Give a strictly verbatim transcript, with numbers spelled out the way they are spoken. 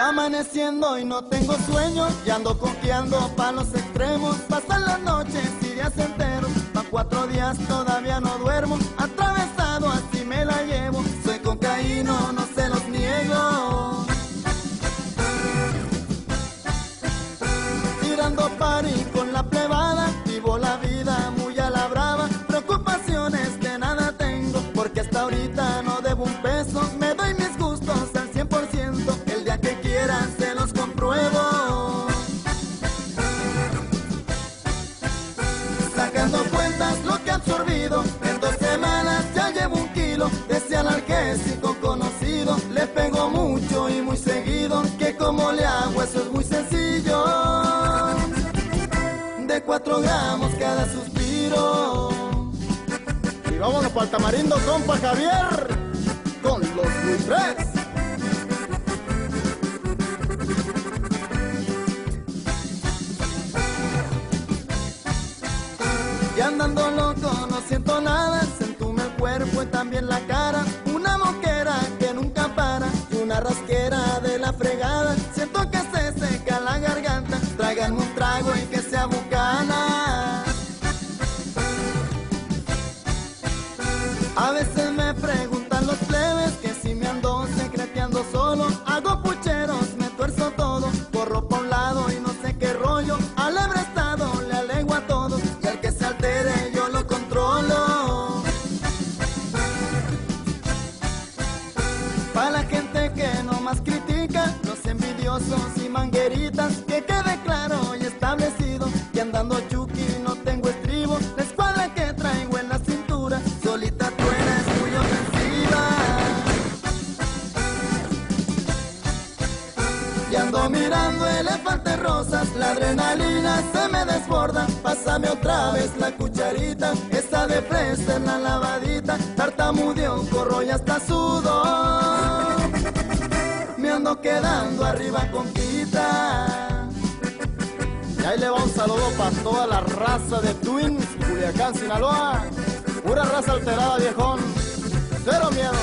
Amaneciendo y no tengo sueño, y ando coqueando pa' los extremos. Pasan las noches y días enteros, pa' cuatro días todavía no duermo. Atravesado así me la llevo, soy cocaíno, no se los niego. Tirando party con la plebada, vivo la vida muy a la brava. Preocupaciones que nada tengo, porque hasta ahorita no debo un peso. Me doy mis gustos al cien por ciento, el día que quieran se los compruebo. Sacando cuentas lo que he absorbido, en dos semanas ya llevo un kilo. De ese analgésico conocido, le pego mucho y muy seguido. Que como le hago, eso es muy sencillo. De cuatro gramos cada suspiro. Y vámonos para el Tamarindo, compa Javier, con los Buitres. Y andando loco no siento nada, se entume el cuerpo y también la cara. Una moquera que nunca para y una rasquera de la fregada. Siento que se seca la garganta, tráiganme un trago y que sea bucana. A veces me preguntan los plebes que si me ando secreteando solo. Hago pucheros, me tuerzo todo, corro pa' un lado y no sé qué rollo. Al estado le alego a todos y al que se altere yo lo controlo. Pa' la gente que no más critica, los envidiosos y mangueritas, que quede claro y establecido que andando chuki no tengo estribo. La escuadra que traigo en la cintura, solita tú eres muy ofensiva. Y ando mirando elefantes rosas, la adrenalina se me desborda. Pásame otra vez la cucharita, esa de fresa en la lavadita. Tartamudeo, corro y hasta sudo, me ando quedando arriba con quita. Y ahí le va un saludo para toda la raza de Twins, Culiacán, Sinaloa. Pura raza alterada, viejón. Cero miedo.